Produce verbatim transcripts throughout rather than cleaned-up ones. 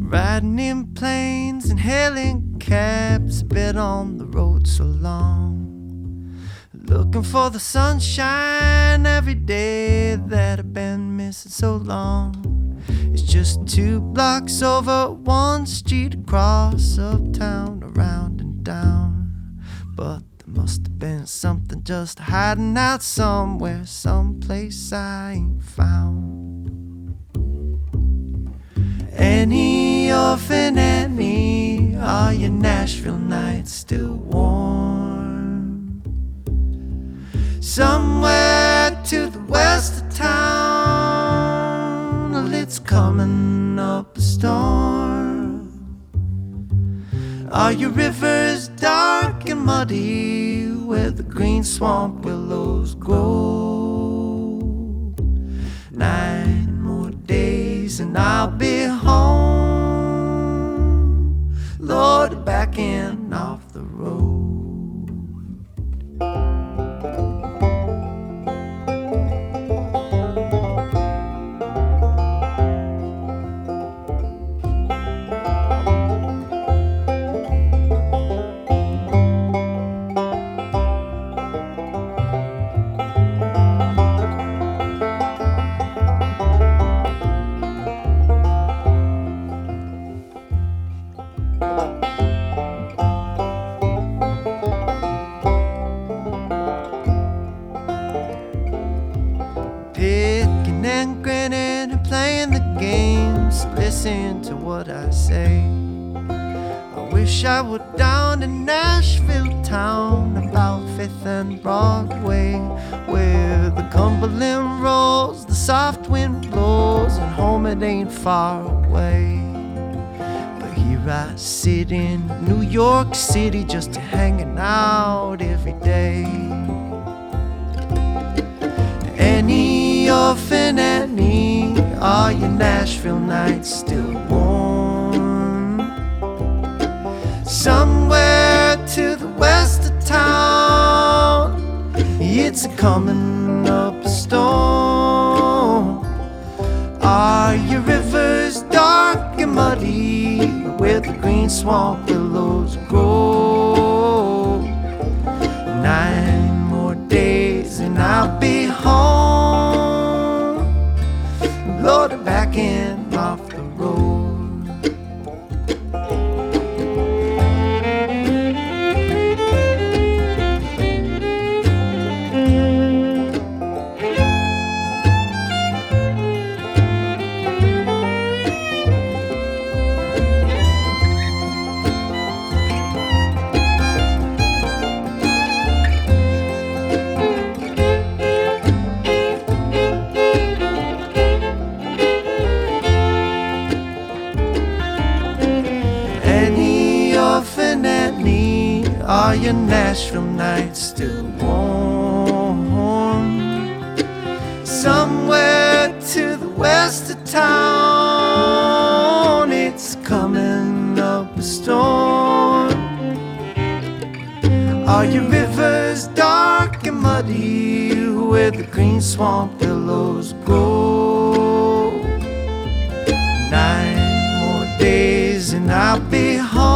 Riding in planes and hailing cabs, been on the road so long, looking for the sunshine every day that I've been missing so long. It's just two blocks over, one street across, uptown, around and down. But there must have been something just hiding out somewhere, someplace I ain't found. Annie, orphan Annie, are your Nashville nights still warm? Somewhere to the west of town, well, it's coming up a storm. Are your rivers dark and muddy where the green swamp willows grow? Nine more days and I'll be home, Lord, back in off the road. Picking and grinning and playing the games, listen to what I say. I wish I were down in Nashville town, about Fifth and Broadway, where the Cumberland rolls, the soft wind blows, and home it ain't far away. But here I sit in New York City, just hanging out every day. Annie, orphan Annie, are your Nashville nights still warm? Somewhere to the west of town, it's a coming up a storm. Are your rivers dark and muddy where the green swamp willows grow? Nine more days and I'll be home, Lord, back in off the road. Annie, orphan Annie, are your Nashville nights still warm? Somewhere to the west of town, it's coming up a storm. Are your rivers dark and muddy where the green swamp willows grow? Nine more days and I'll be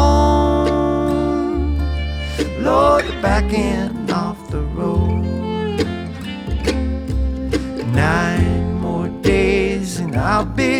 home, Lord, back in off the road. Nine more days and I'll be